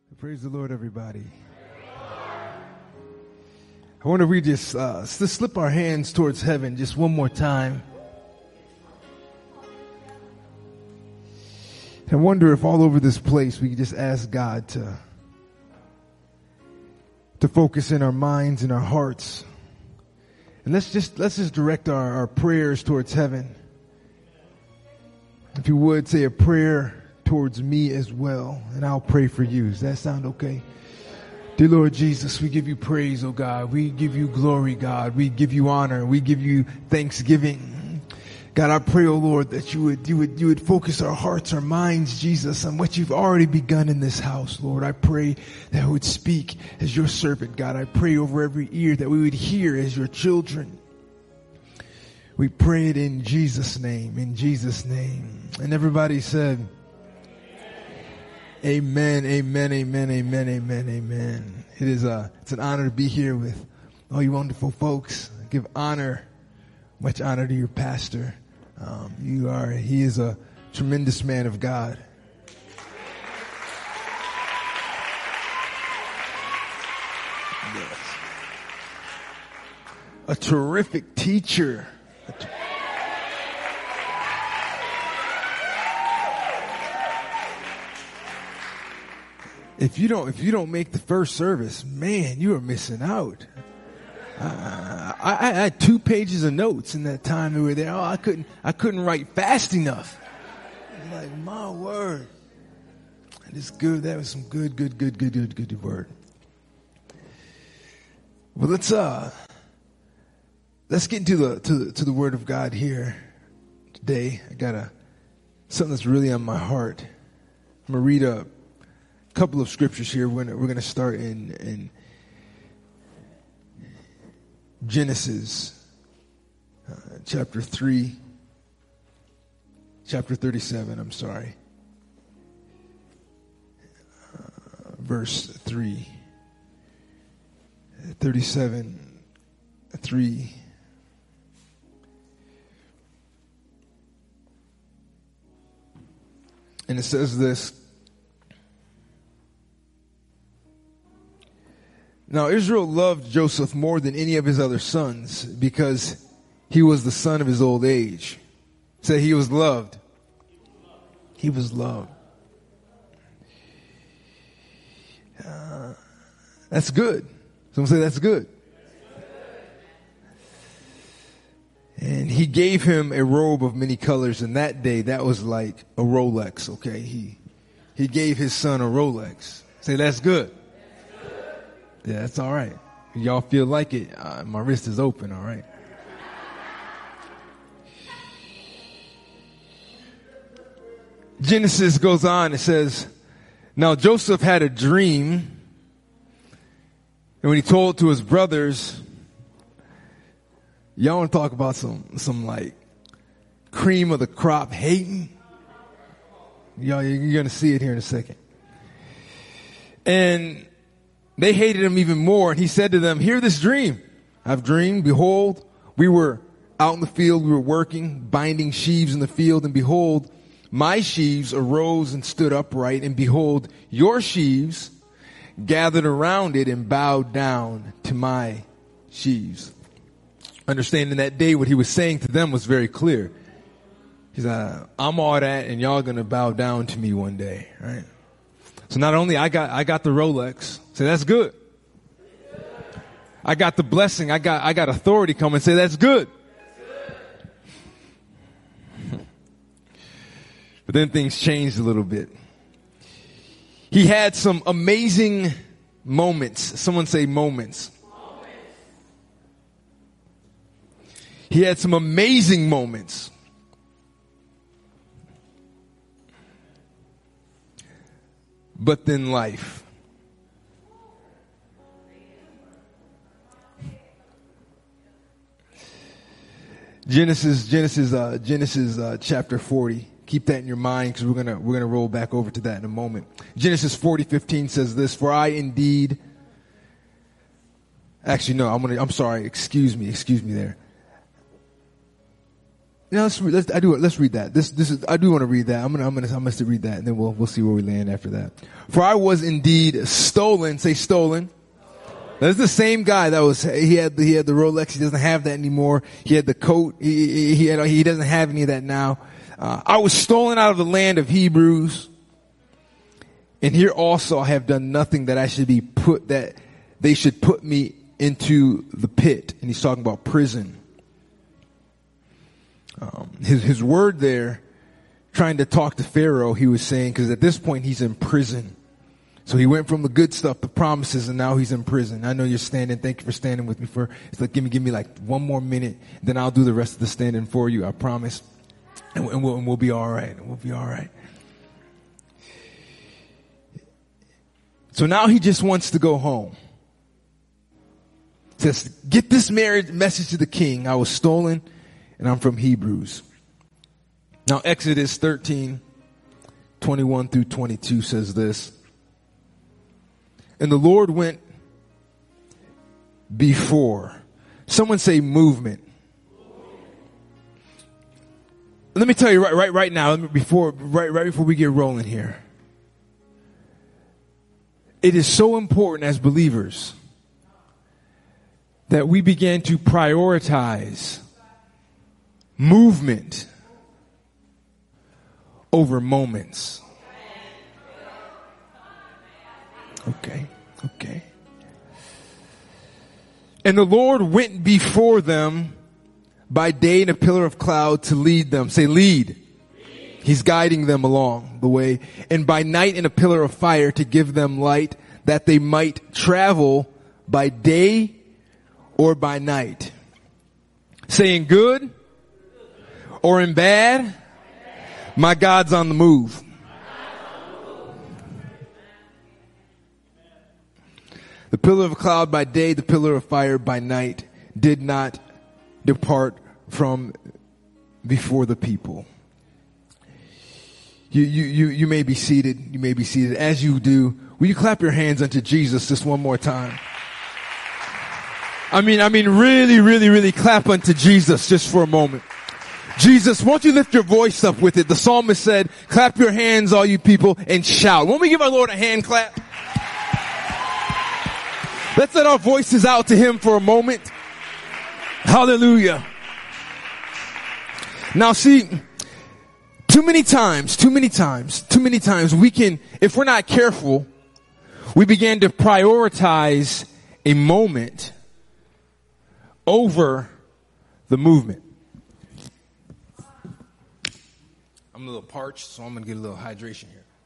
Praise the Lord, everybody. I wonder if we just slip our hands towards heaven just one more time. I wonder if all over this place we could just ask God to focus in our minds and our hearts. And let's just direct our prayers towards heaven. If you would, say a prayer towards me as well, and I'll pray for you. Does that sound okay? Dear Lord Jesus, we give you praise, oh God. We give you glory, God. We give you honor. We give you thanksgiving. God, I pray, oh Lord, that you would focus our hearts, our minds, Jesus, on what you've already begun in this house, Lord. I pray that we would speak as your servant, God. I pray over every ear that we would hear as your children. We pray it in Jesus' name, in Jesus' name. And everybody said, amen, amen, amen, amen, amen, amen. It's an honor to be here with all you wonderful folks. Give honor, much honor to your pastor. He is a tremendous man of God. Yes. A terrific teacher. If you don't make the first service, man, you are missing out. I had 2 pages of notes in that time we were there. Oh, I couldn't write fast enough. I'm like, my word. That is good. That was some good word. Well, let's get into the word of God here today. I got something that's really on my heart. I'm gonna read a couple of scriptures here. We're gonna start in Genesis chapter 37. I'm sorry, verse 3. 37:3. And it says this. Now Israel loved Joseph more than any of his other sons because he was the son of his old age. Say he was loved. He was loved. That's good. Someone say that's good. And he gave him a robe of many colors. In that day, that was like a Rolex, okay? He gave his son a Rolex. Say that's good. Yeah, that's all right. Y'all feel like it? My wrist is open, all right? Genesis goes on, it says, now Joseph had a dream, and when he told to his brothers, y'all want to talk about some like cream of the crop hating? Y'all, you're going to see it here in a second. And they hated him even more, and he said to them, hear this dream. I've dreamed, behold, we were out in the field, we were working, binding sheaves in the field, and behold, my sheaves arose and stood upright, and behold, your sheaves gathered around it and bowed down to my sheaves. Understanding that day what he was saying to them was very clear. He's like, I'm all that, and y'all gonna bow down to me one day, right? So not only I got the Rolex, say that's good. I got the blessing, I got authority coming, say that's good. But then things changed a little bit. He had some amazing moments. Someone say moments. He had some amazing moments. But then life. Genesis chapter 40. Keep that in your mind because we're gonna roll back over to that in a moment. Genesis 40:15 says this, for I indeed, actually no, I'm sorry, excuse me there. let's read that. I do want to read that. I'm gonna read that, and then we'll see where we land after that. For I was indeed stolen. Say stolen. That's the same guy he had the Rolex. He doesn't have that anymore. He had the coat. He doesn't have any of that now. I was stolen out of the land of Hebrews. And here also I have done nothing that they should put me into the pit. And he's talking about prison. His word there, trying to talk to Pharaoh, he was saying, because at this point he's in prison. So he went from the good stuff, the promises, and now he's in prison. I know you're standing. Thank you for standing with me it's like, give me like one more minute, then I'll do the rest of the standing for you. I promise. And we'll be all right. We'll be all right. So now he just wants to go home. Says, get this message to the king. I was stolen and I'm from Hebrews. Now Exodus 13:21 through 22 says this. And the Lord went before. Someone say movement. Let me tell you right now, right before we get rolling here. It is so important as believers that we begin to prioritize movement over moments. Okay. And the Lord went before them by day in a pillar of cloud to lead them. Say lead. He's guiding them along the way. And by night in a pillar of fire to give them light, that they might travel by day or by night. Saying good or in bad, my God's on the move. The pillar of cloud by day, the pillar of fire by night did not depart from before the people. You may be seated. You may be seated. As you do, will you clap your hands unto Jesus just one more time? I mean, really clap unto Jesus just for a moment. Jesus, won't you lift your voice up with it? The psalmist said, clap your hands, all you people, and shout. Won't we give our Lord a hand clap? Let's let our voices out to him for a moment. Hallelujah. Now see, too many times, we can, if we're not careful, we begin to prioritize a moment over the movement. I'm a little parched, so I'm going to get a little hydration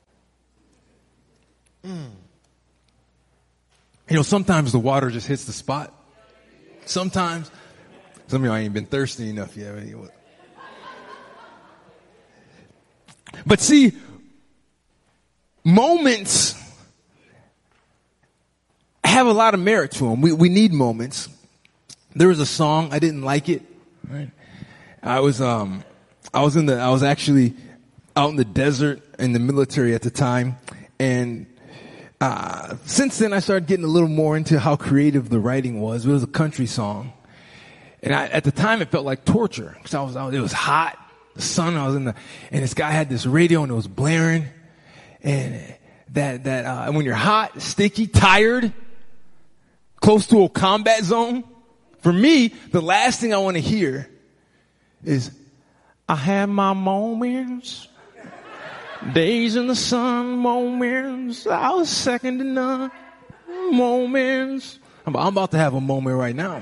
here. You know, sometimes the water just hits the spot. Sometimes. Some of y'all ain't been thirsty enough yet. But see, moments have a lot of merit to them. We need moments. There was a song, I didn't like it. Right? I was actually out in the desert in the military at the time, and since then I started getting a little more into how creative the writing was. It was a country song, and at the time it felt like torture because it was hot, the sun. And this guy had this radio and it was blaring, and when you're hot, sticky, tired, close to a combat zone. For me, the last thing I want to hear is, I had my moments, days in the sun, moments, I was second to none, moments. I'm about to have a moment right now.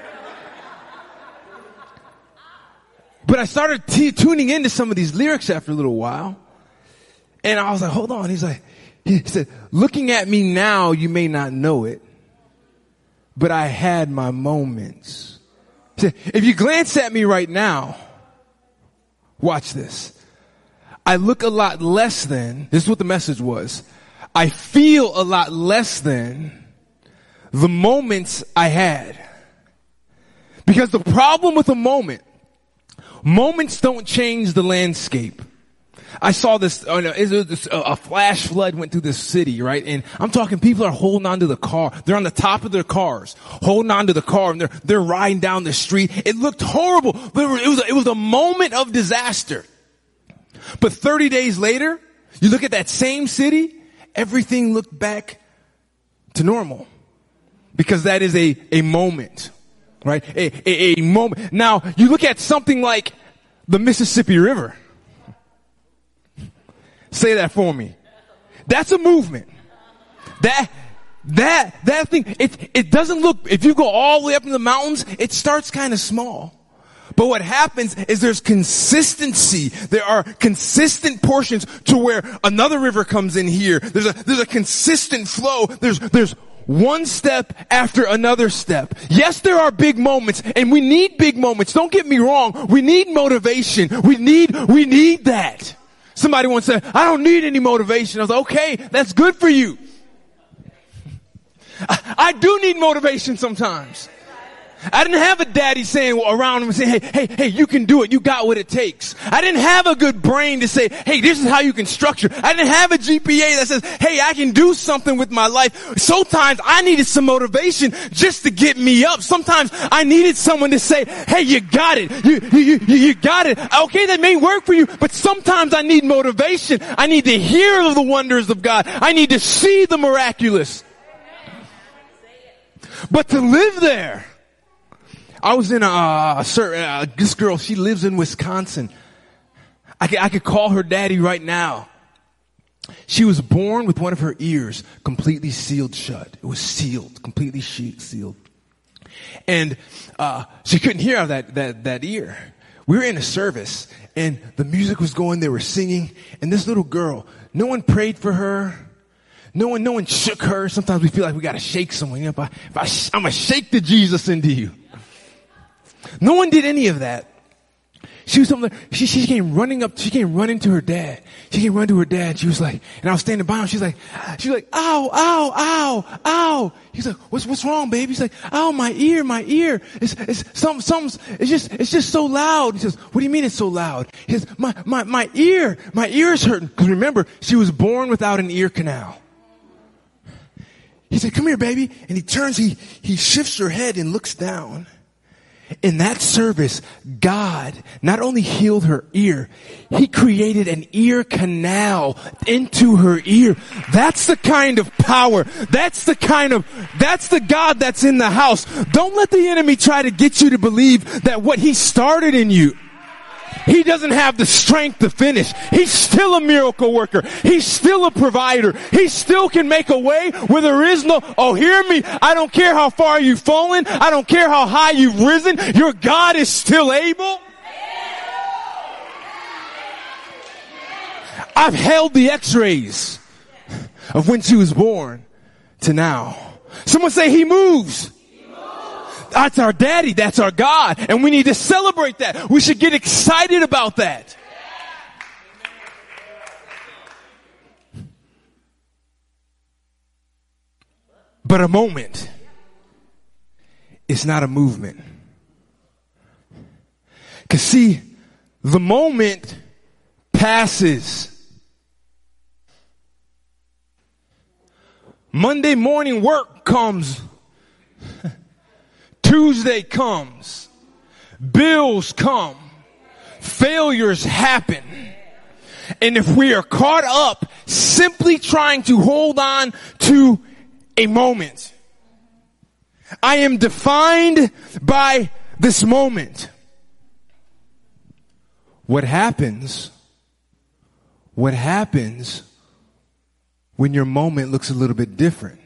But I started tuning into some of these lyrics after a little while, and I was like, hold on. He said, looking at me now, you may not know it, but I had my moments. He said, if you glance at me right now, watch this. I look a lot less than, this is what the message was, I feel a lot less than the moments I had. Because the problem with a moment, moments don't change the landscape. I saw this, a flash flood went through this city, right? And I'm talking people are holding on to the car. They're on the top of their cars, holding on to the car, and they're riding down the street. It looked horrible. It was a moment of disaster. But 30 days later, you look at that same city, everything looked back to normal. Because that is a moment, right? A moment. Now, you look at something like the Mississippi River. Say that for me. That's a movement. That thing, it doesn't look, if you go all the way up in the mountains, it starts kind of small. But what happens is there's consistency. There are consistent portions to where another river comes in here. There's a consistent flow. There's one step after another step. Yes, there are big moments, and we need big moments. Don't get me wrong. We need motivation. We need that. Somebody once said, I don't need any motivation. I was like, okay, that's good for you. I do need motivation sometimes. I didn't have a daddy saying around him saying, hey, you can do it. You got what it takes. I didn't have a good brain to say, hey, this is how you can structure. I didn't have a GPA that says, hey, I can do something with my life. Sometimes I needed some motivation just to get me up. Sometimes I needed someone to say, hey, you got it. You got it. Okay, that may work for you, but sometimes I need motivation. I need to hear of the wonders of God. I need to see the miraculous. But to live there, I was in this girl, she lives in Wisconsin. I could call her daddy right now. She was born with one of her ears completely sealed shut. It was sealed, completely sealed. And, she couldn't hear out of that ear. We were in a service and the music was going, they were singing, and this little girl, no one prayed for her. No one shook her. Sometimes we feel like we gotta shake someone. You know, I'm gonna shake the Jesus into you. No one did any of that. She was something. She came running up. She came running to her dad. She came running to her dad. She was like, and I was standing by him. She's like, ow, ow, ow, ow. He's like, what's wrong, baby? He's like, ow, my ear. It's just so loud. He says, what do you mean it's so loud? He says, my ear is hurting. Because remember, she was born without an ear canal. He said, come here, baby. And he turns, he shifts her head and looks down. In that service, God not only healed her ear, He created an ear canal into her ear. That's the kind of power. That's the God that's in the house. Don't let the enemy try to get you to believe that what He started in you, He doesn't have the strength to finish. He's still a miracle worker. He's still a provider. He still can make a way where there is no, oh, hear me. I don't care how far you've fallen. I don't care how high you've risen. Your God is still able. I've held the x-rays of when she was born to now. Someone say He moves. That's our daddy. That's our God. And we need to celebrate that. We should get excited about that. But a moment is not a movement. Because see, the moment passes. Monday morning work comes. Tuesday comes, bills come, failures happen. And if we are caught up simply trying to hold on to a moment, I am defined by this moment. What happens when your moment looks a little bit different?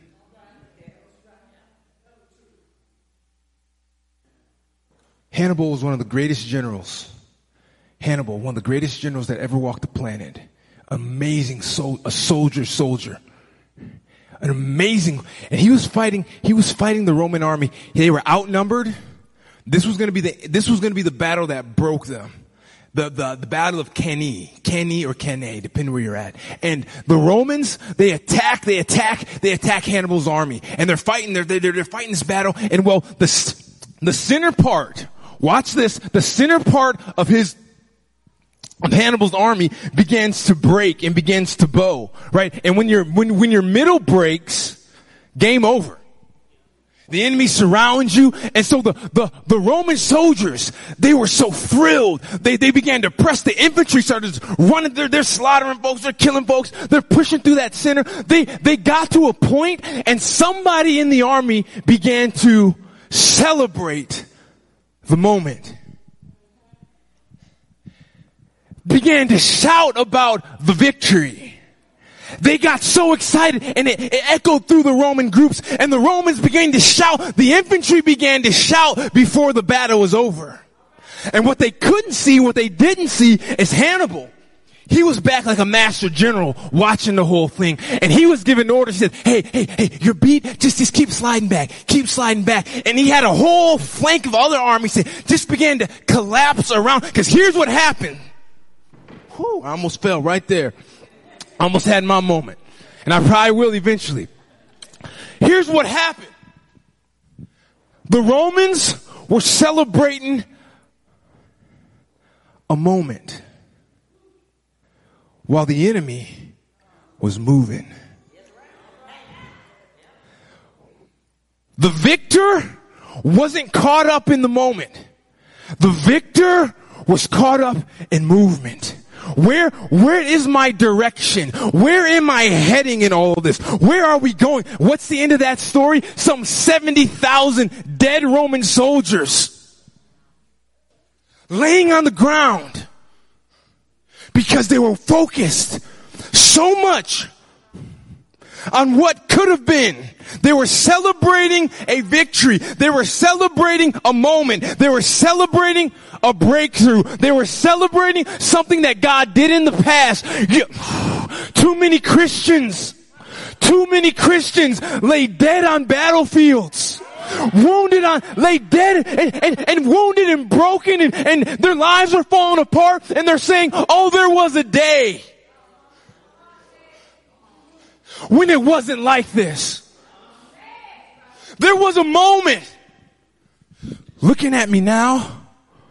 Hannibal was one of the greatest generals. One of the greatest generals that ever walked the planet. Amazing a soldier. An amazing, and he was fighting the Roman army. They were outnumbered. This was going to be the battle that broke them. The battle of Cannae, depending where you're at. And the Romans, they attack Hannibal's army. And they're fighting this battle. And well, the center part, watch this, the center part of his of Hannibal's army begins to break and begins to bow, right? And when your middle breaks, game over. The enemy surrounds you. And so the Roman soldiers, they were so thrilled. They began to press. The infantry started running. They're slaughtering folks. They're killing folks. They're pushing through that center. They got to a point and somebody in the army began to celebrate the moment. Began to shout about the victory. They got so excited and it echoed through the Roman groups, and the Romans began to shout. The infantry began to shout before the battle was over. And what they couldn't see, what they didn't see, is Hannibal. He was back like a master general watching the whole thing. And he was giving orders. He said, hey, you're beat. Just keep sliding back. Keep sliding back. And he had a whole flank of other armies that just began to collapse around. Because here's what happened. Whew, I almost fell right there. I almost had my moment. And I probably will eventually. Here's what happened. The Romans were celebrating a moment while the enemy was moving. The victor wasn't caught up in the moment. The victor was caught up in movement. Where is my direction? Where am I heading in all of this? Where are we going? What's the end of that story? Some 70,000 dead Roman soldiers laying on the ground because they were focused so much on what could have been. They were celebrating a victory. They were celebrating a moment. They were celebrating a breakthrough. They were celebrating something that God did in the past. Too many Christians lay dead on battlefields. Lay dead and wounded and broken and their lives are falling apart, and they're saying, oh, there was a day when it wasn't like this. There was a moment. Looking at me now.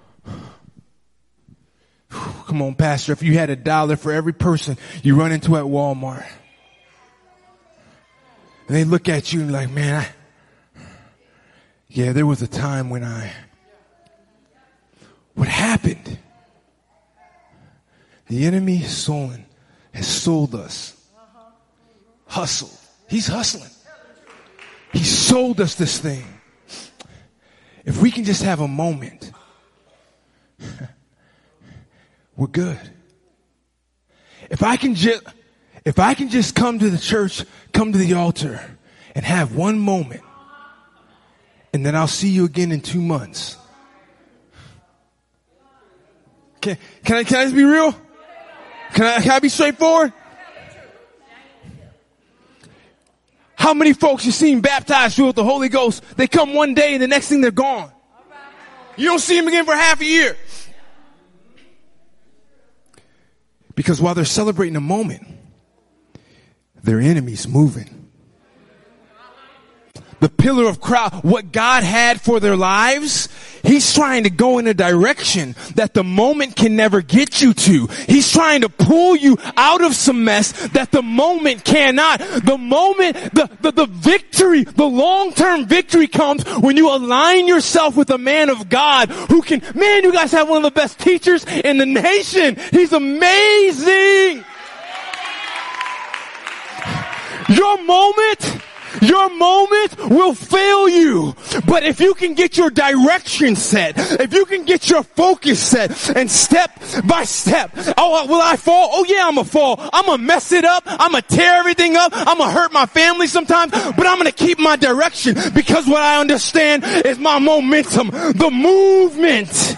Come on, Pastor, if you had $1 for every person you run into at Walmart, and they look at you and like, man, there was a time when what happened? The enemy has sold us. Hustle. He's hustling. He sold us this thing. If we can just have a moment, we're good. If I can just come to the church, come to the altar and have one moment, and then I'll see you again in 2 months. Can I just be real? Can I be straightforward? How many folks you seen baptized filled with the Holy Ghost? They come one day and the next thing they're gone. You don't see them again for half a year. Because while they're celebrating a moment, their enemy's moving. The pillar of cloud, what God had for their lives, He's trying to go in a direction that the moment can never get you to. He's trying to pull you out of some mess that the moment cannot. The moment, the victory, the long-term victory comes when you align yourself with a man of God who can, man, you guys have one of the best teachers in the nation. He's amazing. Your moment will fail you. But if you can get your direction set, if you can get your focus set, and step by step, oh, will I fall? Oh yeah, I'm gonna fall. I'm gonna mess it up. I'm gonna tear everything up. I'm gonna hurt my family sometimes, but I'm gonna keep my direction because what I understand is my momentum, the movement.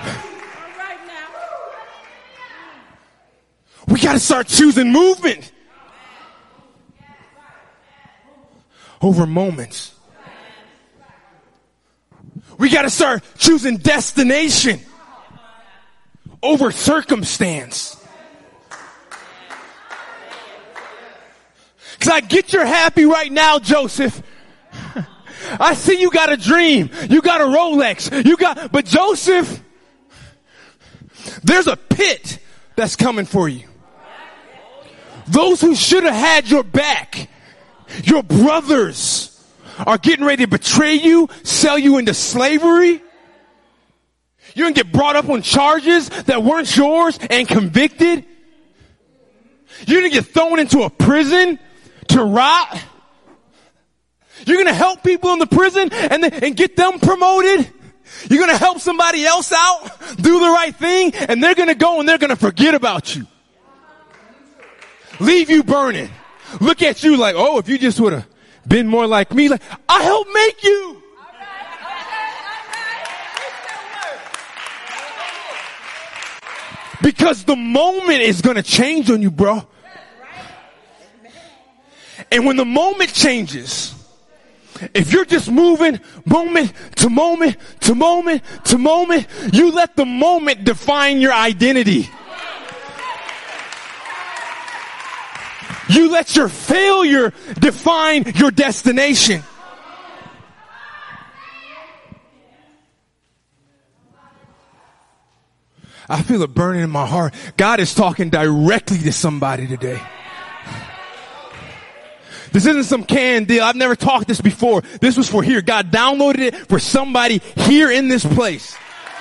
We gotta start choosing movement over moments. We got to start choosing destination over circumstance. Because I get you're happy right now, Joseph. I see you got a dream. You got a Rolex. But Joseph, there's a pit that's coming for you. Those who should have had your back, your brothers, are getting ready to betray you, sell you into slavery. You're going to get brought up on charges that weren't yours and convicted. You're going to get thrown into a prison to rot. You're going to help people in the prison and get them promoted. You're going to help somebody else out, do the right thing, and they're going to go and they're going to forget about you. Leave you burning. Look at you like, oh, if you just would have been more like me, like, I helped make you. Because the moment is going to change on you, bro. And when the moment changes, if you're just moving moment to moment to moment to moment, you let the moment define your identity. You let your failure define your destination. I feel it burning in my heart. God is talking directly to somebody today. This isn't some canned deal. I've never talked this before. This was for here. God downloaded it for somebody here in this place.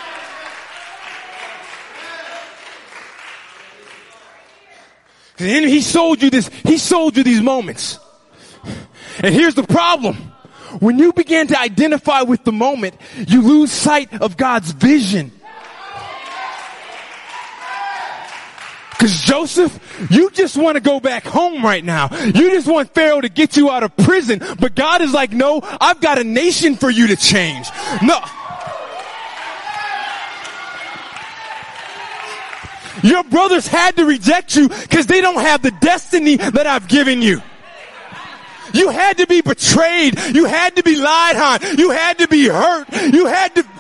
And he sold you this. He sold you these moments. And here's the problem. When you begin to identify with the moment, you lose sight of God's vision. Because Joseph, you just want to go back home right now. You just want Pharaoh to get you out of prison. But God is like, no, I've got a nation for you to change. No. Your brothers had to reject you because they don't have the destiny that I've given you. You had to be betrayed. You had to be lied on. You had to be hurt. You had to...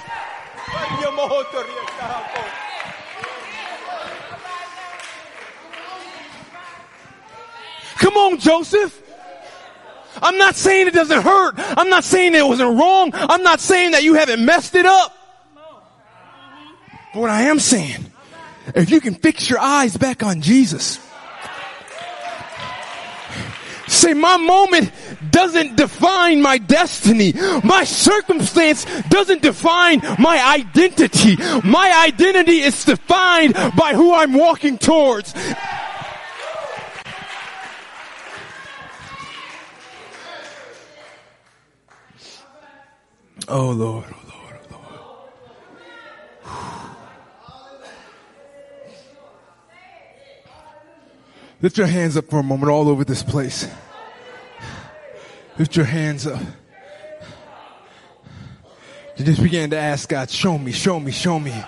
Come on, Joseph. I'm not saying it doesn't hurt. I'm not saying it wasn't wrong. I'm not saying that you haven't messed it up. But what I am saying, if you can fix your eyes back on Jesus, say, my moment doesn't define my destiny. My circumstance doesn't define my identity. My identity is defined by who I'm walking towards. Oh Lord, oh Lord, oh Lord. Lift your hands up for a moment all over this place. Lift your hands up. You just began to ask God, show me, show me, show me.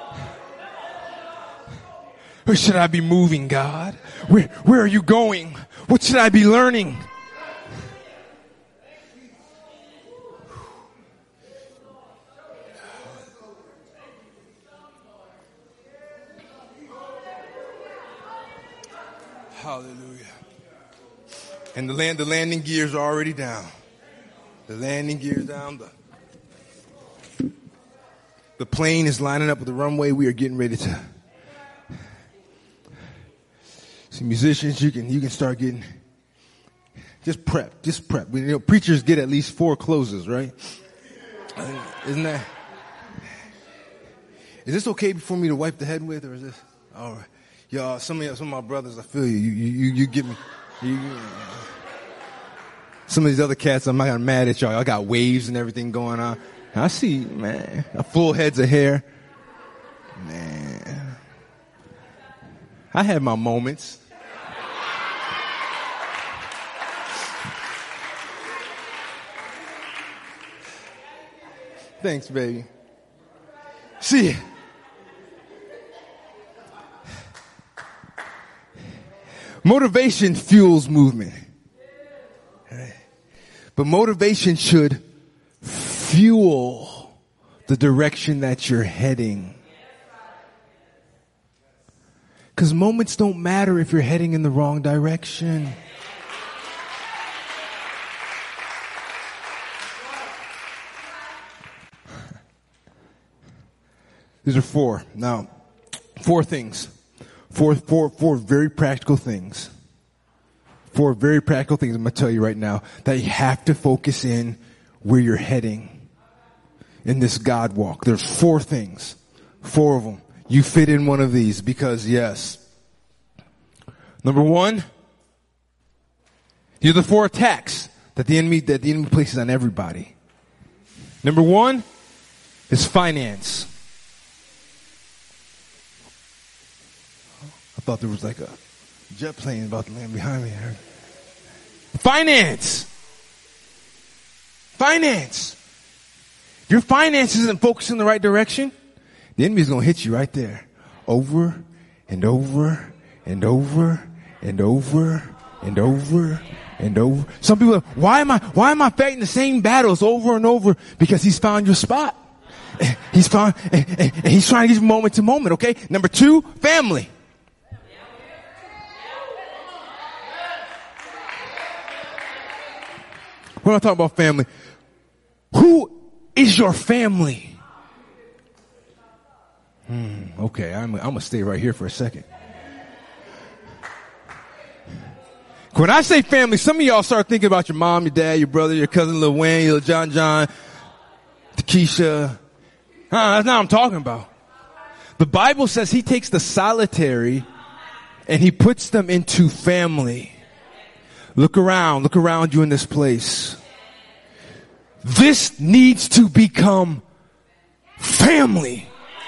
Where should I be moving, God? Where are you going? What should I be learning? Hallelujah. And the landing gears are already down. The landing gears down. The plane is lining up with the runway. We are getting ready to. See, musicians, you can start getting. Just prep. You know, preachers get at least 4 closes, right? Isn't that? Is this okay for me to wipe the head with, or is this all right? Y'all, some of my brothers, I feel you. You get me. Some of these other cats, I'm not mad at y'all. I got waves and everything going on. I see, man, full heads of hair. Man, I had my moments. Thanks, baby. See. Motivation fuels movement. But motivation should fuel the direction that you're heading. Because moments don't matter if you're heading in the wrong direction. These are 4. Now, 4 things. Four very practical things. Four very practical things I'm going to tell you right now that you have to focus in where you're heading in this God walk. There's four things. Four of them. You fit in one of these because yes. Number one, these are the four attacks that the enemy places on everybody. Number one is finance. I thought there was like a jet plane about to land behind me. Finance. Finance. Your finances isn't focused in the right direction. The enemy's going to hit you right there. Over and over and over and over and over and over. Some people are, why am I fighting the same battles over and over? Because he's found your spot. He's trying to get you moment to moment, okay? Number two, family. When I talk about family, who is your family? Okay, I'm going to stay right here for a second. When I say family, some of y'all start thinking about your mom, your dad, your brother, your cousin, Lil Wayne, your John, Keisha. That's not what I'm talking about. The Bible says he takes the solitary and he puts them into family. Look around you in this place. This needs to become family.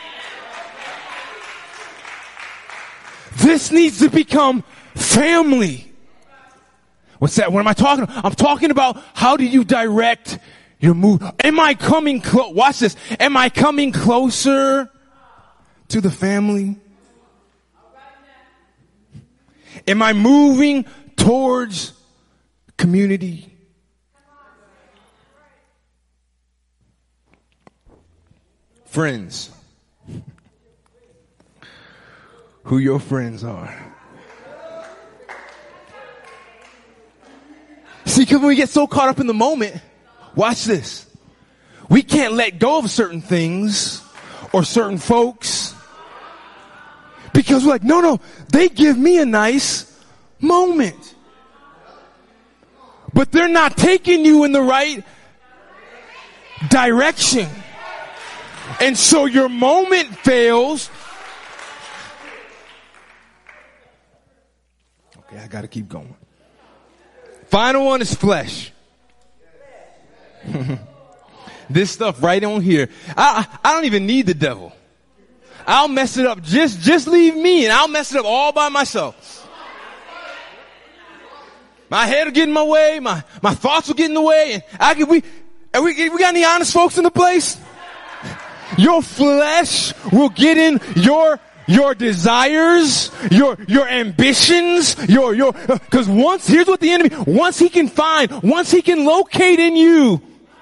This needs to become family. What's that? What am I talking about? I'm talking about how do you direct your move? Am I coming close? Watch this. Am I coming closer to the family? Am I moving towards community? Friends. Who your friends are. See, because when we get so caught up in the moment, watch this. We can't let go of certain things or certain folks because we're like, no, they give me a nice moment. But they're not taking you in the right direction. And so your moment fails. Okay, I gotta keep going. Final one is flesh. This stuff right on here. I don't even need the devil. I'll mess it up. Just leave me and I'll mess it up all by myself. My head will get in my way. My thoughts will get in the way. And we got any honest folks in the place? Your flesh will get in your desires, your ambitions, cause here's what the enemy, once he can locate in you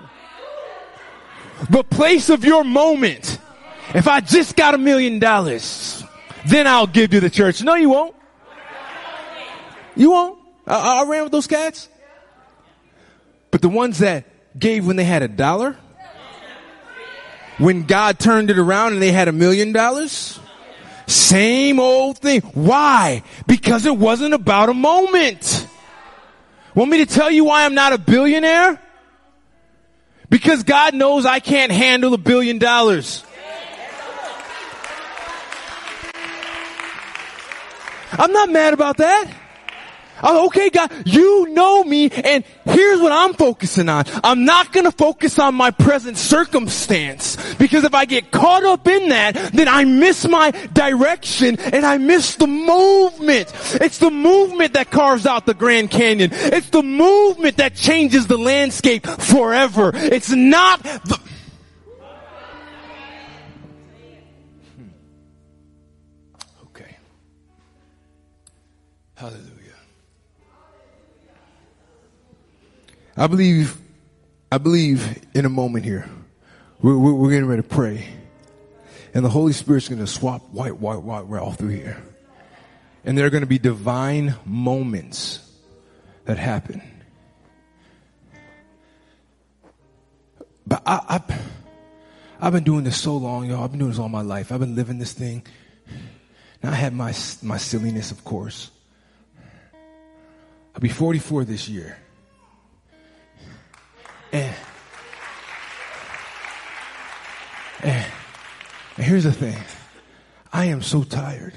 the place of your moment. If I just got $1 million, then I'll give to the church. No, you won't. You won't. I ran with those cats. But the ones that gave when they had $1, when God turned it around and they had $1 million, same old thing. Why? Because it wasn't about a moment. Want me to tell you why I'm not a billionaire? Because God knows I can't handle $1 billion. I'm not mad about that. Okay, God, you know me, and here's what I'm focusing on. I'm not going to focus on my present circumstance, because if I get caught up in that, then I miss my direction and I miss the movement. It's the movement that carves out the Grand Canyon. It's the movement that changes the landscape forever. It's not the... Okay. Hallelujah. I believe in a moment here, we're getting ready to pray. And the Holy Spirit's going to swap white all through here. And there are going to be divine moments that happen. But I've been doing this so long, y'all. I've been doing this all my life. I've been living this thing. Now I had my silliness, of course. I'll be 44 this year. And here's the thing. I am so tired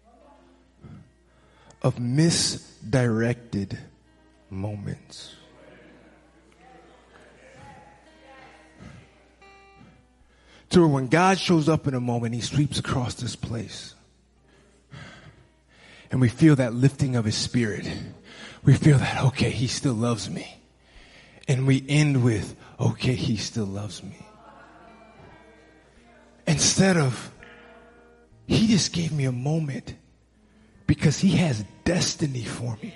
of misdirected moments. To where when God shows up in a moment, he sweeps across this place. And we feel that lifting of his spirit. We feel that, okay, he still loves me. And we end with, okay, he still loves me. Instead of, he just gave me a moment because he has destiny for me.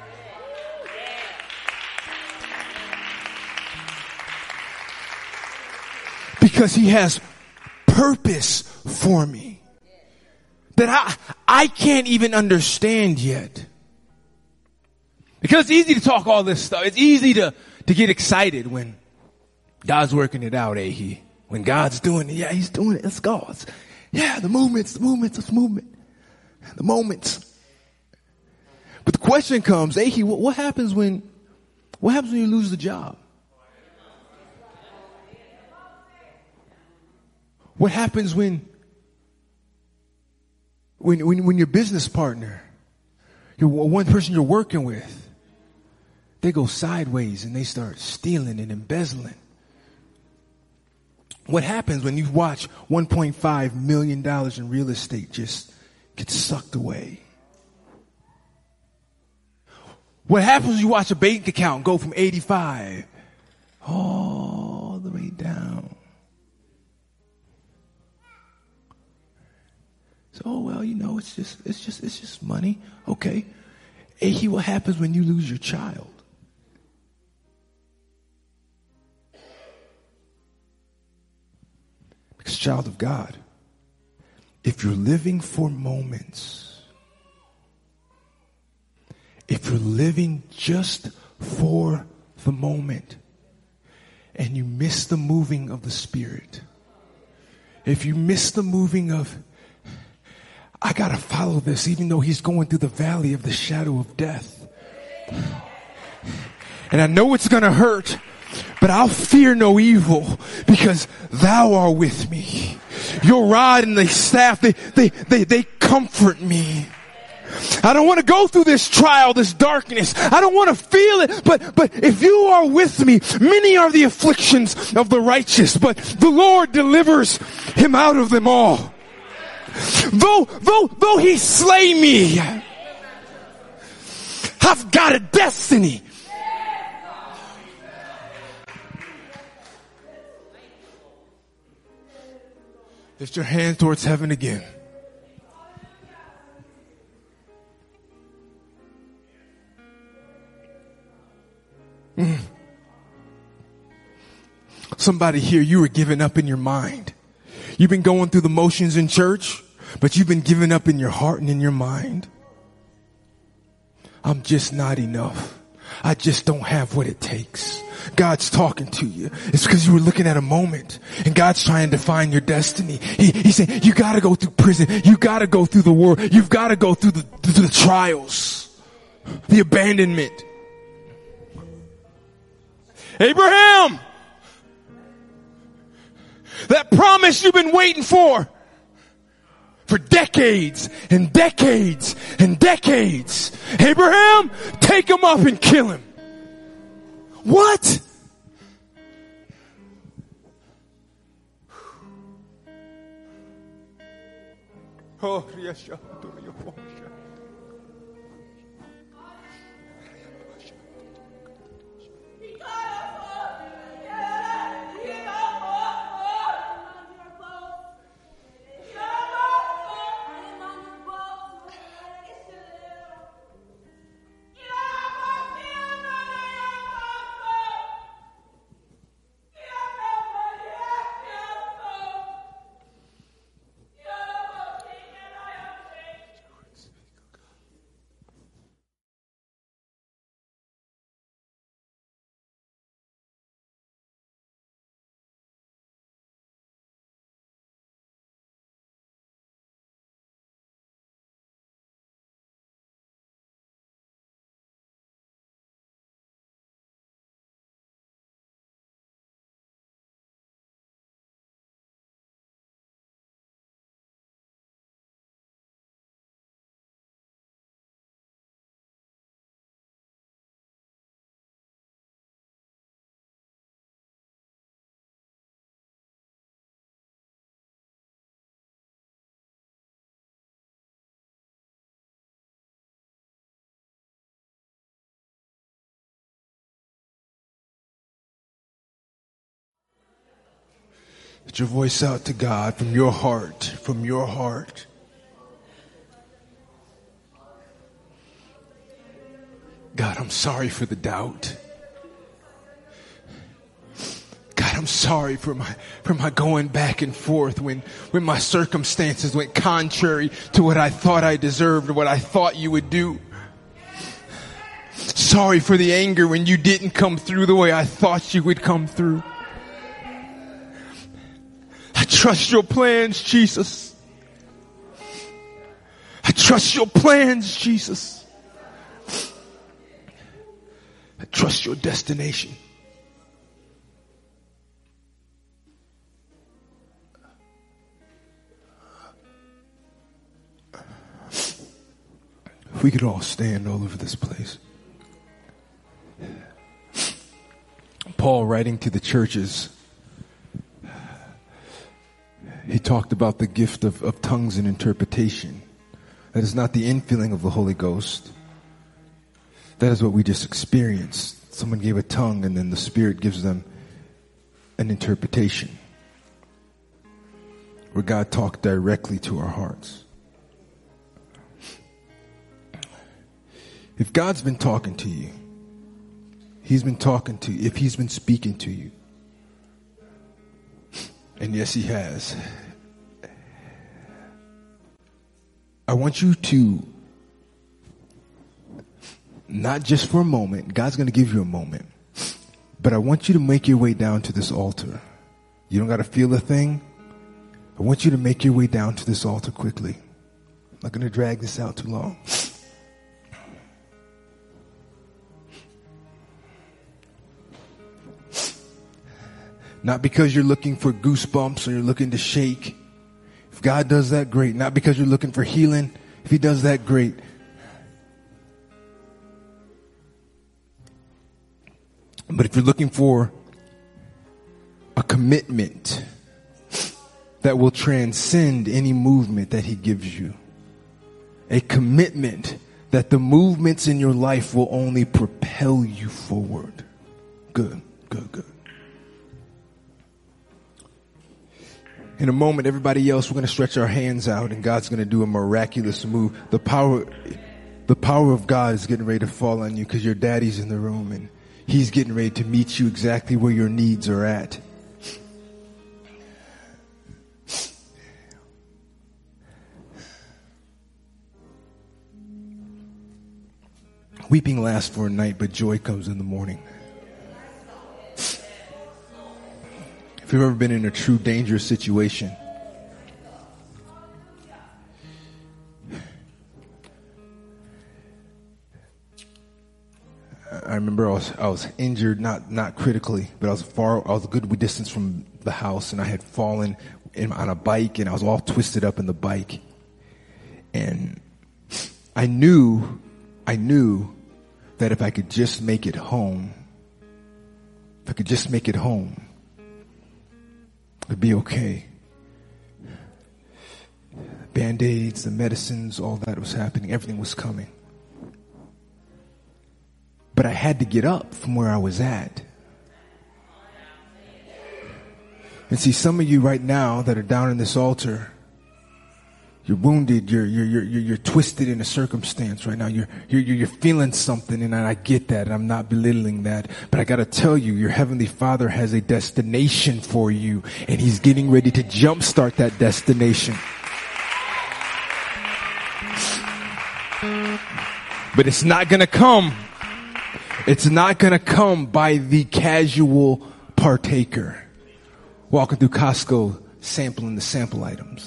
Because he has purpose for me that I can't even understand yet. Because it's easy to talk all this stuff. It's easy to get excited when God's working it out, when God's doing it. Yeah, he's doing it. Let's go. The moments. But the question comes, what happens when you lose the job? What happens when your business partner, one person you're working with, they go sideways and they start stealing and embezzling? What happens when you watch $1.5 million in real estate just get sucked away? What happens when you watch a bank account go from 85 all the way down? So, well, it's just money. Okay. What happens when you lose your child? Because, child of God, if you're living for moments, if you're living just for the moment, and you miss the moving of the Spirit, if you miss the moving of, I gotta follow this even though he's going through the valley of the shadow of death. And I know it's gonna hurt, but I'll fear no evil because thou art with me. Your rod and the staff, they comfort me. I don't want to go through this trial, this darkness. I don't want to feel it, but if you are with me, many are the afflictions of the righteous, but the Lord delivers him out of them all. Though he slay me, I've got a destiny. Lift your hand towards heaven again. Somebody here, you were giving up in your mind. You've been going through the motions in church, but you've been giving up in your heart and in your mind. I'm just not enough. I just don't have what it takes. God's talking to you. It's because you were looking at a moment and God's trying to find your destiny. He's saying, you gotta go through prison. You gotta go through the war. You've gotta go through the trials, the abandonment. Abraham, that promise you've been waiting for decades and decades and decades. Abraham, take him up and kill him. What? Oh, yes. Put your voice out to God from your heart, from your heart. God, I'm sorry for the doubt. God, I'm sorry for my going back and forth when my circumstances went contrary to what I thought I deserved or what I thought you would do. Sorry for the anger when you didn't come through the way I thought you would come through. I trust your plans, Jesus. I trust your plans, Jesus. I trust your destination. If we could all stand all over this place. Paul, writing to the churches, he talked about the gift of tongues and interpretation. That is not the infilling of the Holy Ghost. That is what we just experienced. Someone gave a tongue and then the Spirit gives them an interpretation, where God talked directly to our hearts. If God's been talking to you, He's been talking to you, if He's been speaking to you, and yes, He has, I want you to, not just for a moment, God's going to give you a moment, but I want you to make your way down to this altar. You don't got to feel a thing. I want you to make your way down to this altar quickly. I'm not going to drag this out too long. Not because you're looking for goosebumps or you're looking to shake. If God does that, great. Not because you're looking for healing. If He does that, great. But if you're looking for a commitment that will transcend any movement that He gives you, a commitment that the movements in your life will only propel you forward. Good, good, good. In a moment, everybody else, we're going to stretch our hands out and God's going to do a miraculous move. The power of God is getting ready to fall on you because your daddy's in the room and He's getting ready to meet you exactly where your needs are at. Weeping lasts for a night, but joy comes in the morning. If you've ever been in a true dangerous situation, I remember I was injured, not critically, but I was a good distance from the house, and I had fallen on a bike, and I was all twisted up in the bike. And I knew that if I could just make it home, it'd be okay. Band-Aids, the medicines, all that was happening. Everything was coming. But I had to get up from where I was at. And see, some of you right now that are down in this altar, you're wounded, you're twisted in a circumstance right now. You're feeling something, and I get that, and I'm not belittling that. But I gotta tell you, your Heavenly Father has a destination for you, and He's getting ready to jumpstart that destination. But it's not gonna come. It's not gonna come by the casual partaker walking through Costco sampling the sample items.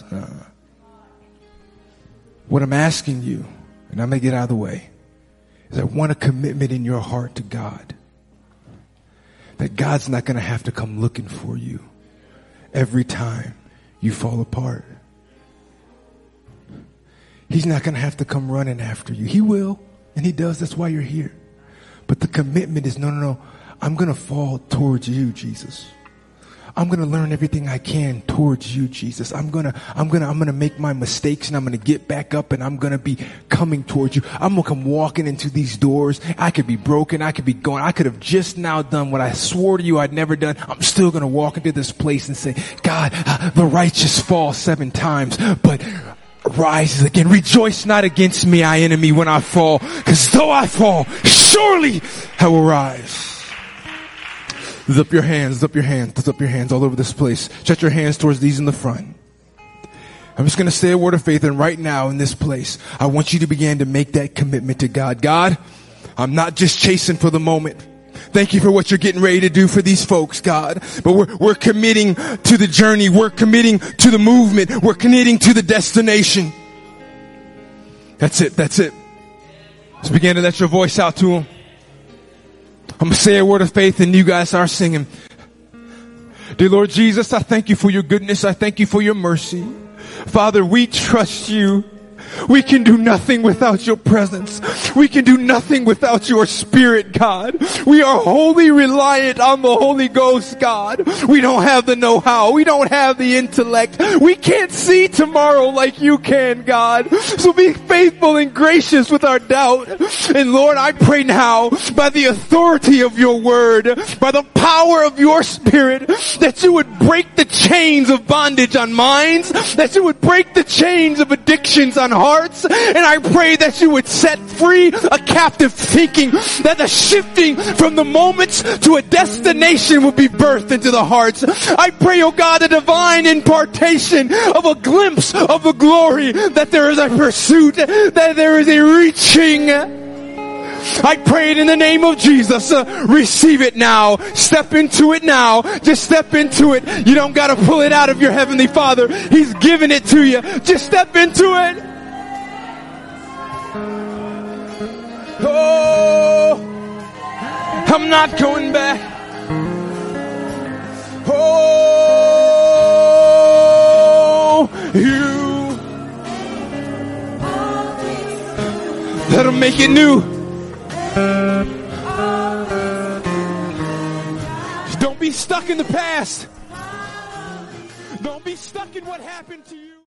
What I'm asking you, and I'm going to get out of the way, is I want a commitment in your heart to God. That God's not going to have to come looking for you every time you fall apart. He's not going to have to come running after you. He will, and He does. That's why you're here. But the commitment is, no. I'm going to fall towards you, Jesus. I'm going to learn everything I can towards you, Jesus. I'm going to make my mistakes, and I'm going to get back up, and I'm going to be coming towards you. I'm going to come walking into these doors. I could be broken. I could be going. I could have just now done what I swore to you I'd never done. I'm still going to walk into this place and say, God, the righteous fall 7 times, but rises again. Rejoice not against me, I enemy, when I fall, because though I fall, surely I will rise. Lift up your hands, lift up your hands, lift up your hands all over this place. Stretch your hands towards these in the front. I'm just going to say a word of faith, and right now in this place, I want you to begin to make that commitment to God. God, I'm not just chasing for the moment. Thank you for what you're getting ready to do for these folks, God. But we're committing to the journey. We're committing to the movement. We're committing to the destination. That's it. That's it. Just begin to let your voice out to him. I'm going to say a word of faith, and you guys are singing. Dear Lord Jesus, I thank you for your goodness. I thank you for your mercy. Father, we trust you. We can do nothing without your presence. We can do nothing without your Spirit, God. We are wholly reliant on the Holy Ghost, God. We don't have the know-how. We don't have the intellect. We can't see tomorrow like you can, God. So be faithful and gracious with our doubt. And Lord, I pray now, by the authority of your word, by the power of your Spirit, that you would break the chains of bondage on minds, that you would break the chains of addictions on hearts, and I pray that you would set free a captive thinking, that the shifting from the moments to a destination will be birthed into the hearts. I pray, oh God, a divine impartation of a glimpse of the glory, that there is a pursuit, that there is a reaching. I pray it in the name of Jesus. Receive it now. Step into it now. Just step into it. You don't got to pull it out of your Heavenly Father. He's giving it to you. Just step into it. Oh, I'm not going back. Oh, you. Let him make it new. Don't be stuck in the past. Don't be stuck in what happened to you.